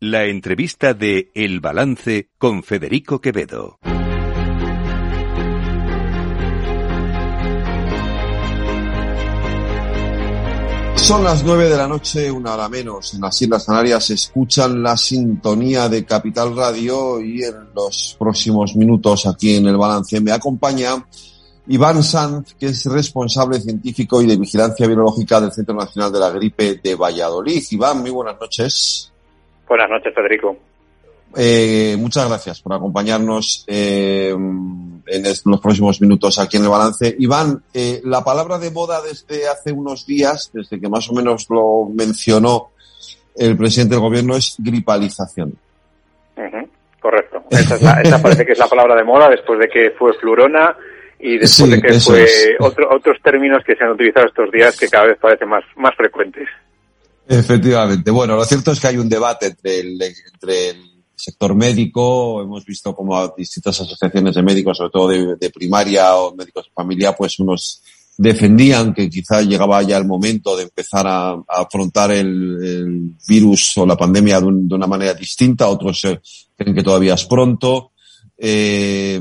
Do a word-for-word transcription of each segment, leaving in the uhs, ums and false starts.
La entrevista de El Balance con Federico Quevedo. Son las nueve de la noche, una hora menos. En las Islas Canarias escuchan la sintonía de Capital Radio y en los próximos minutos aquí en El Balance me acompaña Iván Sanz, que es responsable científico y de vigilancia virológica del Centro Nacional de la Gripe de Valladolid. Iván, muy buenas noches. Buenas noches, Federico. Eh, muchas gracias por acompañarnos eh, en los próximos minutos aquí en El Balance. Iván, eh, la palabra de moda desde hace unos días, desde que más o menos lo mencionó el presidente del gobierno, es gripalización. Uh-huh, correcto. Esa, es la, esa parece que es la palabra de moda después de que fue flurona y después sí, de que fue es. otro, otros términos que se han utilizado estos días que cada vez parecen más, más frecuentes. Efectivamente. Bueno, lo cierto es que hay un debate entre el, entre el sector médico. Hemos visto como distintas asociaciones de médicos, sobre todo de, de primaria o médicos de familia, pues unos defendían que quizá llegaba ya el momento de empezar a, a afrontar el, el virus o la pandemia de, un, de una manera distinta. Otros eh, creen que todavía es pronto. Eh,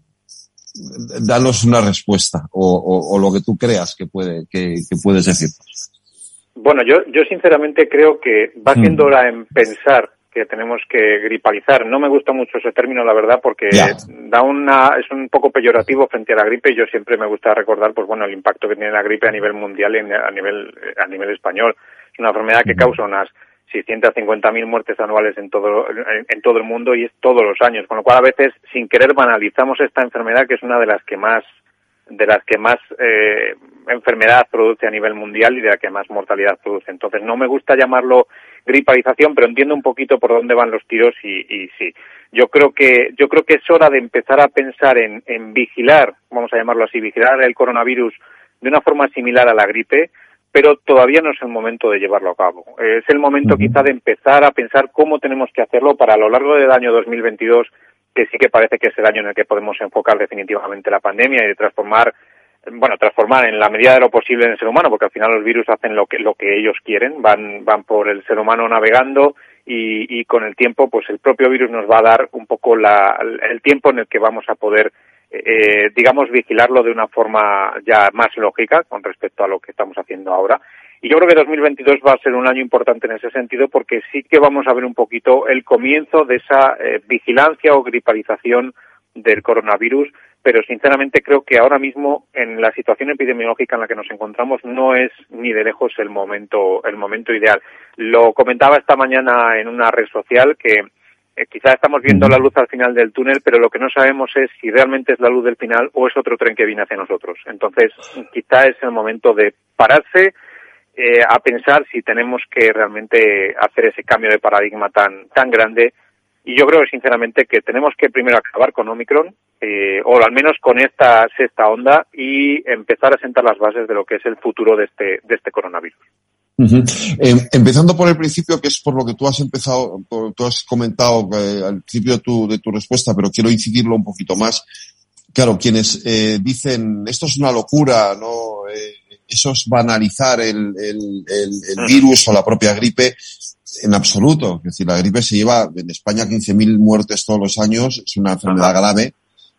danos una respuesta o, o, o lo que tú creas que puede que, que puedes decirnos. Bueno, yo, yo sinceramente creo que va siendo hora en pensar que tenemos que gripalizar. No me gusta mucho ese término, la verdad, porque yeah. da una, es un poco peyorativo frente a la gripe. Yo siempre me gusta recordar, pues bueno, el impacto que tiene la gripe a nivel mundial y a nivel, a nivel español. Es una enfermedad que causa unas seiscientas cincuenta mil muertes anuales en todo, en, en todo el mundo y es todos los años. Con lo cual, a veces, sin querer, banalizamos esta enfermedad, que es una de las que más, de las que más, eh, enfermedad produce a nivel mundial y de la que más mortalidad produce. Entonces, no me gusta llamarlo gripalización, pero entiendo un poquito por dónde van los tiros y, y sí. Yo creo que, yo creo que es hora de empezar a pensar en, en vigilar, vamos a llamarlo así, vigilar el coronavirus de una forma similar a la gripe, pero todavía no es el momento de llevarlo a cabo. Es el momento uh-huh. quizá de empezar a pensar cómo tenemos que hacerlo para a lo largo del año dos mil veintidós, que sí que parece que es el año en el que podemos enfocar definitivamente la pandemia y de transformar bueno, transformar en la medida de lo posible en el ser humano, porque al final los virus hacen lo que lo que ellos quieren, van van por el ser humano navegando y, y con el tiempo, pues el propio virus nos va a dar un poco la, el tiempo en el que vamos a poder, eh, digamos, vigilarlo de una forma ya más lógica con respecto a lo que estamos haciendo ahora. Y yo creo que dos mil veintidós va a ser un año importante en ese sentido, porque sí que vamos a ver un poquito el comienzo de esa eh, vigilancia o gripalización del coronavirus, pero sinceramente creo que ahora mismo en la situación epidemiológica en la que nos encontramos no es ni de lejos el momento el momento ideal. Lo comentaba esta mañana en una red social que eh, quizá estamos viendo la luz al final del túnel, pero lo que no sabemos es si realmente es la luz del final o es otro tren que viene hacia nosotros. Entonces, quizá es el momento de pararse eh, a pensar si tenemos que realmente hacer ese cambio de paradigma tan tan grande. Y yo creo sinceramente que tenemos que primero acabar con Omicron, eh, o al menos con esta sexta onda, y empezar a sentar las bases de lo que es el futuro de este de este coronavirus. Uh-huh. Eh, empezando por el principio, que es por lo que tú has empezado, por, tú has comentado eh, al principio de tu, de tu respuesta, pero quiero incidirlo un poquito más. Claro, quienes eh, dicen esto es una locura, no, eh, eso es banalizar el, el, el, el virus o la propia gripe. En absoluto. Es decir, la gripe se lleva en España quince mil muertes todos los años, es una enfermedad Ajá. grave,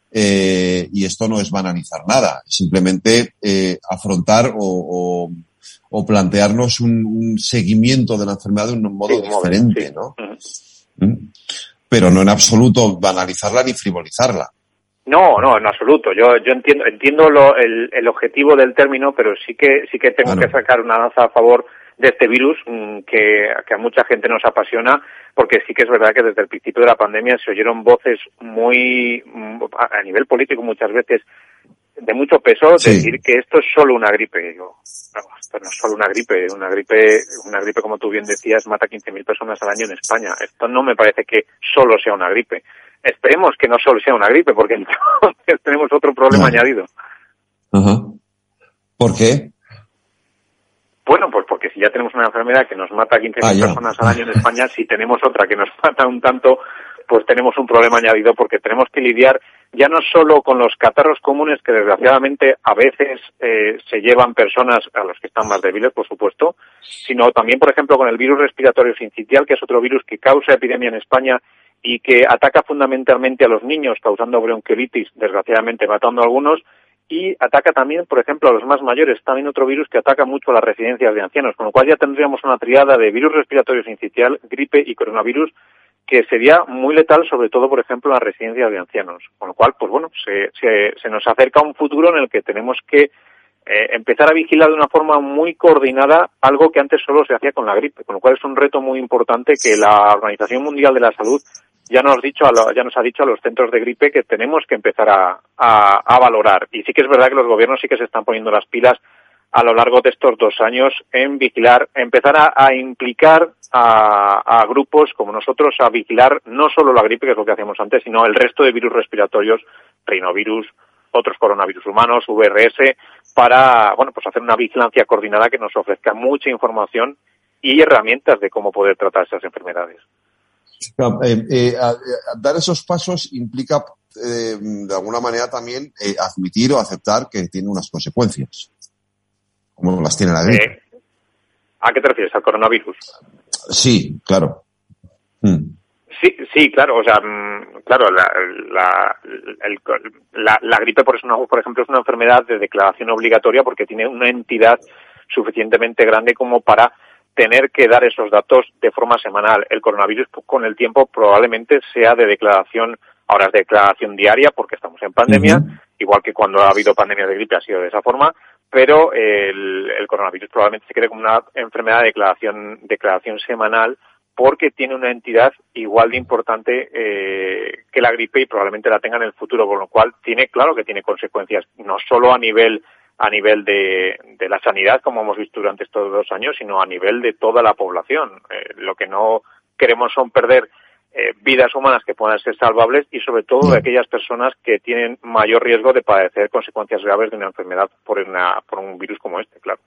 eh, y esto no es banalizar nada, es simplemente eh, afrontar o, o, o plantearnos un, un seguimiento de la enfermedad de un modo sí, diferente, sí. ¿no? Uh-huh. Pero no en absoluto banalizarla ni frivolizarla. No, no, en absoluto. Yo yo entiendo entiendo lo, el, el objetivo del término, pero sí que sí que tengo claro. que sacar una lanza a favor de este virus que, que a mucha gente nos apasiona, porque sí que es verdad que desde el principio de la pandemia se oyeron voces muy, a nivel político muchas veces, de mucho peso, sí. decir que esto es solo una gripe. Digo, no, esto no es solo una gripe, una gripe, una gripe como tú bien decías, mata quince mil personas al año en España. Esto no me parece que solo sea una gripe. Esperemos que no solo sea una gripe, porque entonces tenemos otro problema no. añadido. Ajá. ¿Por qué? Bueno, pues porque si ya tenemos una enfermedad que nos mata quince mil ah, personas al año en España, si tenemos otra que nos mata un tanto, pues tenemos un problema añadido, porque tenemos que lidiar ya no solo con los catarros comunes que desgraciadamente a veces eh, se llevan personas a los que están más débiles, por supuesto, sino también, por ejemplo, con el virus respiratorio sincitial, que es otro virus que causa epidemia en España y que ataca fundamentalmente a los niños, causando bronquiolitis, desgraciadamente matando a algunos, y ataca también, por ejemplo, a los más mayores, también otro virus que ataca mucho a las residencias de ancianos, con lo cual ya tendríamos una triada de virus respiratorio sincitial, gripe y coronavirus, que sería muy letal, sobre todo, por ejemplo, en las residencias de ancianos. Con lo cual, pues bueno, se, se, se nos acerca un futuro en el que tenemos que eh, empezar a vigilar de una forma muy coordinada algo que antes solo se hacía con la gripe, con lo cual es un reto muy importante que la Organización Mundial de la Salud ya nos, dicho a lo, ya nos ha dicho a los centros de gripe que tenemos que empezar a, a, a valorar. Y sí que es verdad que los gobiernos sí que se están poniendo las pilas a lo largo de estos dos años en vigilar, empezar a, a implicar a, a grupos como nosotros a vigilar no solo la gripe, que es lo que hacíamos antes, sino el resto de virus respiratorios, rinovirus, otros coronavirus humanos, V R S, para, bueno, pues hacer una vigilancia coordinada que nos ofrezca mucha información y herramientas de cómo poder tratar esas enfermedades. No, eh, eh, a, a dar esos pasos implica, eh, de alguna manera también, eh, admitir o aceptar que tiene unas consecuencias, como las tiene la gripe. Eh, ¿A qué te refieres? ¿Al coronavirus? Sí, claro. Mm. Sí, sí, claro, o sea, claro, la, la, el, la, la gripe, por, eso, por ejemplo, es una enfermedad de declaración obligatoria porque tiene una entidad suficientemente grande como para tener que dar esos datos de forma semanal. El coronavirus, con el tiempo, probablemente sea de declaración, ahora es de declaración diaria porque estamos en pandemia, uh-huh. igual que cuando ha habido pandemia de gripe ha sido de esa forma, pero el, el coronavirus probablemente se quede como una enfermedad de declaración, declaración semanal porque tiene una entidad igual de importante eh, que la gripe y probablemente la tenga en el futuro, con lo cual tiene, claro que tiene consecuencias, no solo a nivel a nivel de, de la sanidad, como hemos visto durante estos dos años, sino a nivel de toda la población. Eh, lo que no queremos son perder eh, vidas humanas que puedan ser salvables y sobre todo de aquellas personas que tienen mayor riesgo de padecer consecuencias graves de una enfermedad por una por un virus como este, claro.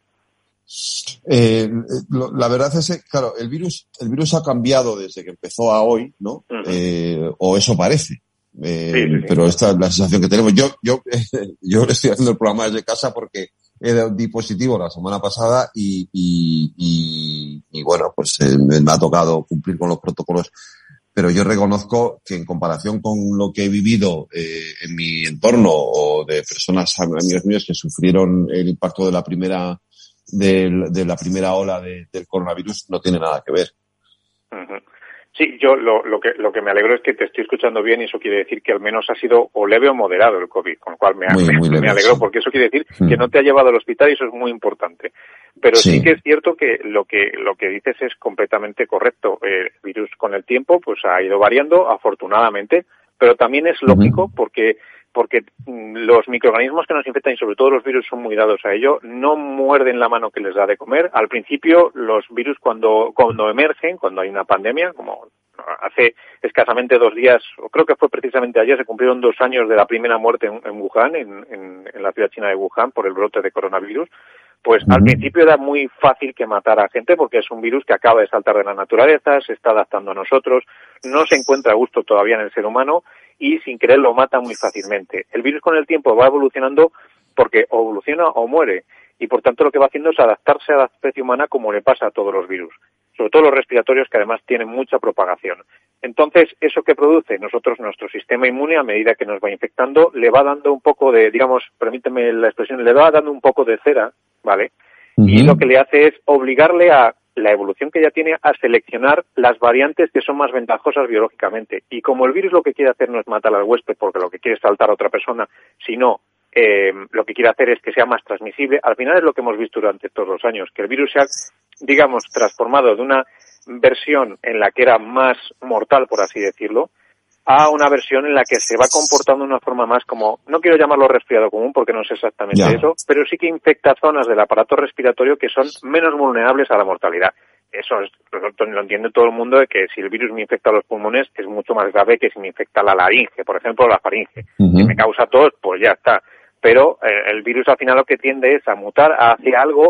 Eh, lo, la verdad es que, claro, el virus el virus ha cambiado desde que empezó a hoy, ¿no? Uh-huh. Eh, o eso parece. Eh, sí, sí, sí. Pero esta es la sensación que tenemos. Yo, yo, yo estoy haciendo el programa desde casa porque he dado dispositivo la semana pasada y, y, y, y bueno, pues eh, me ha tocado cumplir con los protocolos. Pero yo reconozco que en comparación con lo que he vivido eh, en mi entorno o de personas, amigos míos que sufrieron el impacto de la primera, de, de la primera ola de, del coronavirus, no tiene nada que ver. Uh-huh. Sí, yo lo, lo que lo que me alegro es que te estoy escuchando bien y eso quiere decir que al menos ha sido o leve o moderado el COVID, con lo cual me, muy, me, muy leve, me alegro sí. Porque eso quiere decir mm. que no te ha llevado al hospital y eso es muy importante. Pero sí. sí que es cierto que lo que lo que dices es completamente correcto. El virus con el tiempo pues ha ido variando, afortunadamente, pero también es lógico uh-huh. porque porque los microorganismos que nos infectan y sobre todo los virus son muy dados a ello, no muerden la mano que les da de comer. Al principio los virus cuando cuando emergen, cuando hay una pandemia, como hace escasamente dos días, o creo que fue precisamente ayer, se cumplieron dos años de la primera muerte en, en Wuhan, en, en, en la ciudad china de Wuhan, por el brote de coronavirus, pues uh-huh. al principio era muy fácil que matara a gente porque es un virus que acaba de saltar de la naturaleza, se está adaptando a nosotros, no se encuentra a gusto todavía en el ser humano y sin querer lo mata muy fácilmente. El virus con el tiempo va evolucionando porque o evoluciona o muere y por tanto lo que va haciendo es adaptarse a la especie humana como le pasa a todos los virus, sobre todo los respiratorios que además tienen mucha propagación. Entonces, ¿eso que produce? Nosotros, nuestro sistema inmune, a medida que nos va infectando, le va dando un poco de, digamos, permíteme la expresión, le va dando un poco de cera, ¿vale? Uh-huh. Y lo que le hace es obligarle a la evolución que ya tiene a seleccionar las variantes que son más ventajosas biológicamente. Y como el virus lo que quiere hacer no es matar al huésped porque lo que quiere es saltar a otra persona, sino eh, lo que quiere hacer es que sea más transmisible, al final es lo que hemos visto durante todos los años, que el virus se ha, digamos, transformado de una versión en la que era más mortal, por así decirlo, a una versión en la que se va comportando de una forma más como, no quiero llamarlo resfriado común porque no es exactamente ya. eso, pero sí que infecta zonas del aparato respiratorio que son menos vulnerables a la mortalidad. Eso es, lo entiende todo el mundo, de que si el virus me infecta los pulmones es mucho más grave que si me infecta la laringe, por ejemplo, la faringe. Uh-huh. Si me causa tos, pues ya está. Pero eh, el virus al final lo que tiende es a mutar hacia algo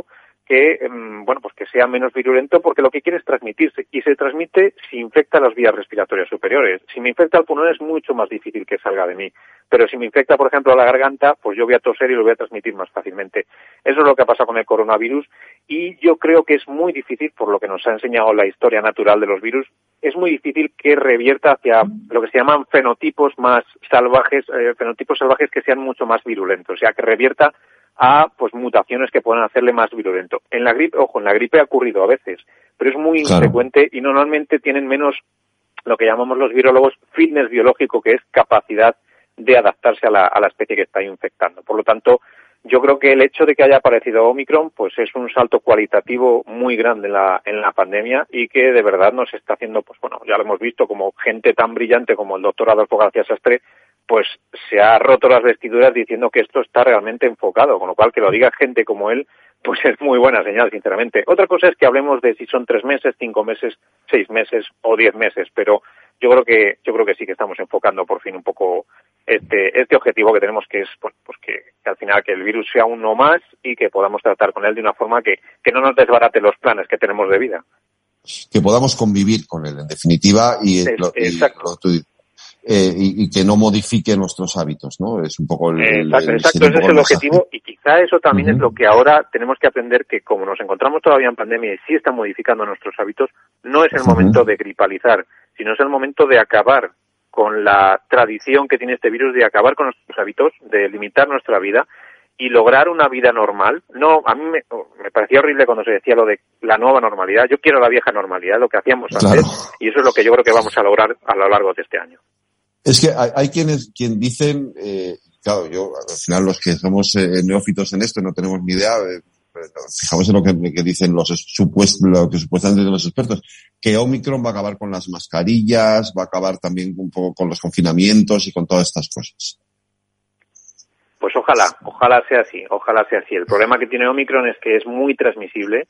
que, bueno, pues que sea menos virulento, porque lo que quiere es transmitirse, y se transmite si infecta las vías respiratorias superiores. Si me infecta el pulmón es mucho más difícil que salga de mí, pero si me infecta, por ejemplo, la garganta, pues yo voy a toser y lo voy a transmitir más fácilmente. Eso es lo que ha pasado con el coronavirus, y yo creo que es muy difícil, por lo que nos ha enseñado la historia natural de los virus, es muy difícil que revierta hacia lo que se llaman fenotipos más salvajes, eh, fenotipos salvajes que sean mucho más virulentos, o sea, que revierta a pues mutaciones que puedan hacerle más virulento. En la gripe, ojo, en la gripe ha ocurrido a veces, pero es muy claro. infrecuente y normalmente tienen menos lo que llamamos los virólogos fitness biológico, que es capacidad de adaptarse a la, a la especie que está infectando. Por lo tanto, yo creo que el hecho de que haya aparecido Omicron pues es un salto cualitativo muy grande en la, en la pandemia, y que de verdad nos está haciendo, pues bueno, ya lo hemos visto, como gente tan brillante como el doctor Adolfo García Sastre, pues se ha roto las vestiduras diciendo que esto está realmente enfocado, con lo cual que lo diga gente como él, pues es muy buena señal, sinceramente. Otra cosa es que hablemos de si son tres meses, cinco meses, seis meses o diez meses, pero yo creo que yo creo que sí que estamos enfocando por fin un poco este este objetivo que tenemos, que es pues, pues que, que al final que el virus sea uno más y que podamos tratar con él de una forma que, que no nos desbarate los planes que tenemos de vida. Que podamos convivir con él, en definitiva, y, Es, lo, y exacto. lo, tú, eh, y, y que no modifique nuestros hábitos, ¿no? Es un poco el... el exacto, el, exacto, ese es el objetivo, y quizá eso también uh-huh. es lo que ahora tenemos que aprender, que como nos encontramos todavía en pandemia y sí está modificando nuestros hábitos, no es el uh-huh. momento de gripalizar, sino es el momento de acabar con la tradición que tiene este virus, de acabar con nuestros hábitos, de limitar nuestra vida y lograr una vida normal. No, a mí me, me parecía horrible cuando se decía lo de la nueva normalidad. Yo quiero la vieja normalidad, lo que hacíamos claro. antes, y eso es lo que yo creo que vamos a lograr a lo largo de este año. Es que hay, hay quienes quien dicen, eh, claro, yo al final los que somos eh, neófitos en esto no tenemos ni idea, eh, fijamos en lo que, que dicen los supuestos, lo que supuestamente dicen los expertos, que Omicron va a acabar con las mascarillas, va a acabar también un poco con los confinamientos y con todas estas cosas. Pues ojalá, ojalá sea así, ojalá sea así. El problema que tiene Omicron es que es muy transmisible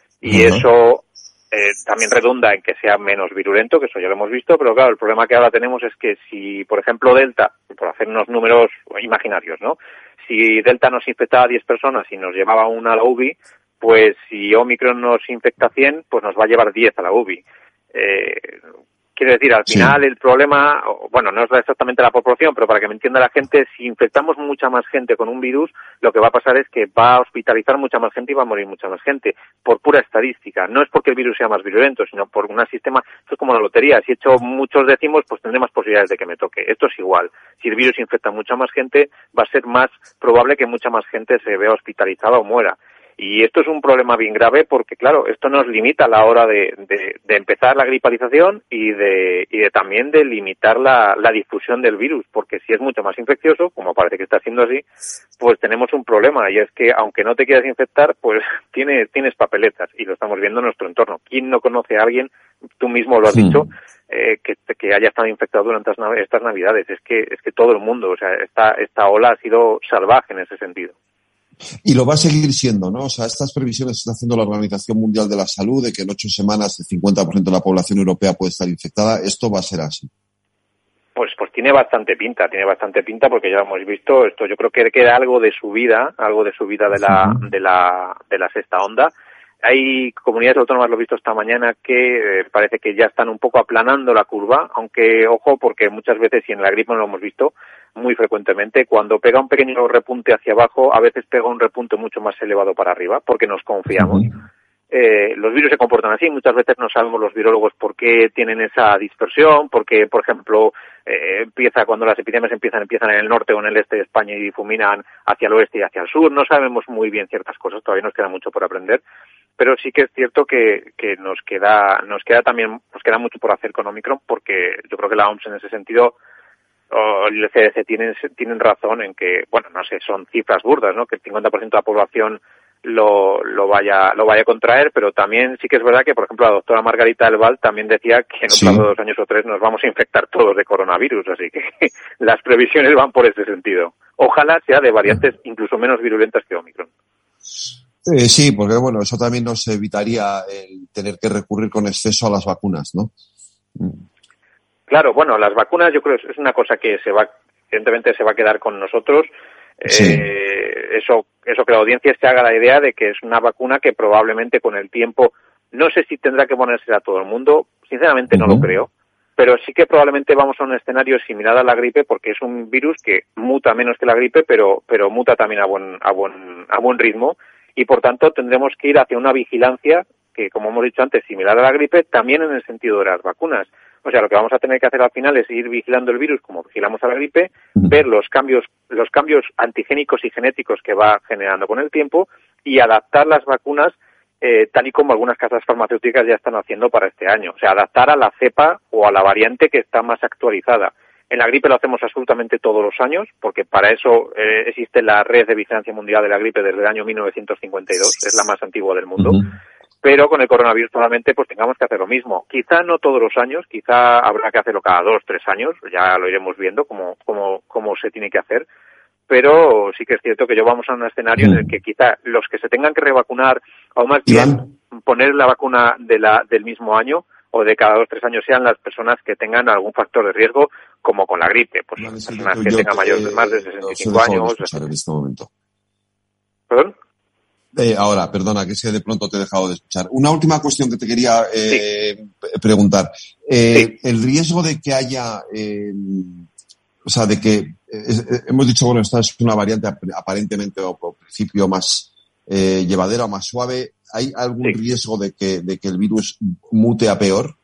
y uh-huh. eso eh, también redunda en que sea menos virulento, que eso ya lo hemos visto, pero claro, el problema que ahora tenemos es que si, por ejemplo, Delta, por hacer unos números imaginarios, ¿no? Si Delta nos infectaba a diez personas y nos llevaba una a la U B I, pues si Omicron nos infecta a cien, pues nos va a llevar diez a la U B I. Eh, Quiero decir, al final sí. el problema, bueno, no es exactamente la proporción, pero para que me entienda la gente, si infectamos mucha más gente con un virus, lo que va a pasar es que va a hospitalizar mucha más gente y va a morir mucha más gente, por pura estadística. No es porque el virus sea más virulento, sino por un sistema, esto es como la lotería, si he hecho muchos décimos, pues tendré más posibilidades de que me toque. Esto es igual. Si el virus infecta a mucha más gente, va a ser más probable que mucha más gente se vea hospitalizada o muera. Y esto es un problema bien grave porque, claro, esto nos limita a la hora de, de, de empezar la gripalización y de, y de también de limitar la, la difusión del virus, porque si es mucho más infeccioso, como parece que está siendo así, pues tenemos un problema, y es que aunque no te quieras infectar, pues tienes, tienes papeletas, y lo estamos viendo en nuestro entorno. ¿Quién no conoce a alguien, tú mismo lo has sí. dicho, eh, que, que haya estado infectado durante estas Navidades? Es que, es que todo el mundo, o sea, esta, esta ola ha sido salvaje en ese sentido. Y lo va a seguir siendo, ¿no? O sea, estas previsiones que está haciendo la Organización Mundial de la Salud de que en ocho semanas el cincuenta por ciento de la población europea puede estar infectada, ¿esto va a ser así? Pues, pues tiene bastante pinta, tiene bastante pinta porque ya hemos visto esto. Yo creo que queda algo de subida, algo de subida de la, uh-huh. de la, de la sexta onda. Hay comunidades autónomas, lo he visto esta mañana, que eh, parece que ya están un poco aplanando la curva, aunque, ojo, porque muchas veces, y en la gripe no lo hemos visto muy frecuentemente, cuando pega un pequeño repunte hacia abajo, a veces pega un repunte mucho más elevado para arriba, porque nos confiamos. Uh-huh. Eh, los virus se comportan así, muchas veces no sabemos los virólogos por qué tienen esa dispersión, porque, por ejemplo, eh, empieza cuando las epidemias empiezan, empiezan en el norte o en el este de España y difuminan hacia el oeste y hacia el sur. No sabemos muy bien ciertas cosas, todavía nos queda mucho por aprender. Pero sí que es cierto que, que nos queda, nos queda también, nos queda mucho por hacer con Omicron, porque yo creo que la O M S en ese sentido, o el C D C tienen, tienen razón en que, bueno, no sé, son cifras burdas, ¿no? Que el cincuenta por ciento de la población lo, lo vaya, lo vaya a contraer, pero también sí que es verdad que, por ejemplo, la doctora Margarita del Val también decía que en un plazo de dos años o tres nos vamos a infectar todos de coronavirus, así que las previsiones van por ese sentido. Ojalá sea de variantes incluso menos virulentas que Omicron. Eh, sí, porque bueno, eso también nos evitaría el tener que recurrir con exceso a las vacunas, ¿no? Claro, bueno, las vacunas yo creo que es una cosa que se va, evidentemente se va a quedar con nosotros. Sí. Eh, eso, eso que la audiencia se haga la idea de que es una vacuna que probablemente con el tiempo, no sé si tendrá que ponerse a todo el mundo, sinceramente no Uh-huh. lo creo, pero sí que probablemente vamos a un escenario similar a la gripe porque es un virus que muta menos que la gripe, pero, pero muta también a buen, a buen, a buen ritmo y por tanto tendremos que ir hacia una vigilancia que, como hemos dicho antes, similar a la gripe, también en el sentido de las vacunas. O sea, lo que vamos a tener que hacer al final es ir vigilando el virus como vigilamos a la gripe, uh-huh. ver los cambios, los cambios antigénicos y genéticos que va generando con el tiempo y adaptar las vacunas eh, tal y como algunas casas farmacéuticas ya están haciendo para este año. O sea, adaptar a la cepa o a la variante que está más actualizada. En la gripe lo hacemos absolutamente todos los años, porque para eso eh, existe la Red de Vigilancia Mundial de la Gripe desde el año mil novecientos cincuenta y dos, es la más antigua del mundo. Uh-huh. Pero con el coronavirus probablemente pues tengamos que hacer lo mismo. Quizá no todos los años, quizá habrá que hacerlo cada dos, tres años, ya lo iremos viendo cómo, cómo, cómo se tiene que hacer. Pero sí que es cierto que yo vamos a un escenario en el que quizá los que se tengan que revacunar, o más bien Iván. poner la vacuna de la, del mismo año o de cada dos, tres años, sean las personas que tengan algún factor de riesgo, como con la gripe, pues vale, personas sí, que tengan mayores de más de sesenta y cinco años. En este momento. ¿Perdón? Eh, ahora, perdona, que es que de pronto te he dejado de escuchar. Una última cuestión que te quería eh, sí. preguntar. Eh, sí. El riesgo de que haya, eh, o sea, de que, eh, hemos dicho, bueno, esta es una variante aparentemente o por principio más eh, llevadera o más suave. ¿Hay algún sí. riesgo de que, de que el virus mute a peor?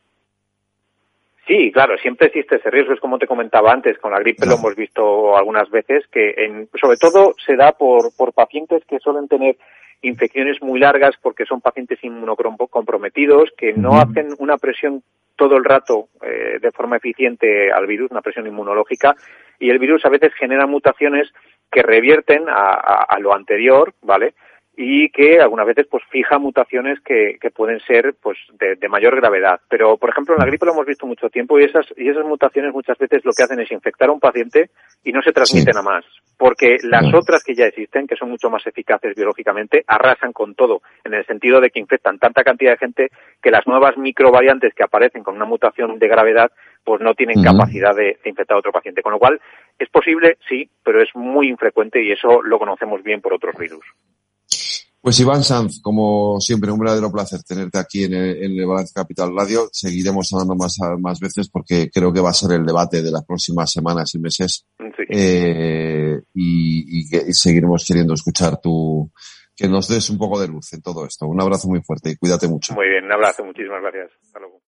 Sí, claro, siempre existe ese riesgo, es como te comentaba antes, con la gripe claro. lo hemos visto algunas veces, que en, sobre todo se da por, por pacientes que suelen tener infecciones muy largas porque son pacientes inmunocomprometidos que no uh-huh. hacen una presión todo el rato eh, de forma eficiente al virus, una presión inmunológica, y el virus a veces genera mutaciones que revierten a, a, a lo anterior, ¿vale? Y que algunas veces pues fija mutaciones que, que pueden ser pues de, de mayor gravedad. Pero, por ejemplo, en la gripe lo hemos visto mucho tiempo y esas y esas mutaciones muchas veces lo que hacen es infectar a un paciente y no se transmiten sí. a más. Porque las no. otras que ya existen, que son mucho más eficaces biológicamente, arrasan con todo, en el sentido de que infectan tanta cantidad de gente que las nuevas microvariantes que aparecen con una mutación de gravedad pues no tienen uh-huh. capacidad de, de infectar a otro paciente. Con lo cual, es posible, sí, pero es muy infrecuente y eso lo conocemos bien por otros virus. Pues Iván Sanz, como siempre, un verdadero placer tenerte aquí en el, en el Balance Capital Radio. Seguiremos hablando más, más veces porque creo que va a ser el debate de las próximas semanas y meses. Sí. Eh, y, y, que, y seguiremos queriendo escuchar tu, que nos des un poco de luz en todo esto. Un abrazo muy fuerte y cuídate mucho. Muy bien, un abrazo, muchísimas gracias. Hasta luego.